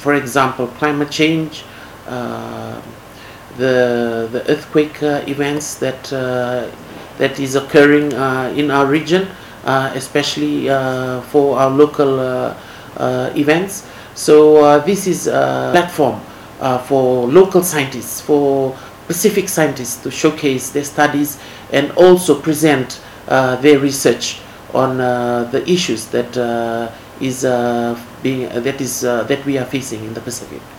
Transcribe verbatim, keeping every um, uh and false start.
for example, climate change, uh, the the earthquake uh, events that uh, that is occurring uh, in our region, uh, especially uh, for our local uh, uh, events. So uh, this is a platform uh, for local scientists, for Pacific scientists to showcase their studies and also present uh, their research on uh, the issues that uh, is uh, being uh, that is uh, that we are facing in the Pacific.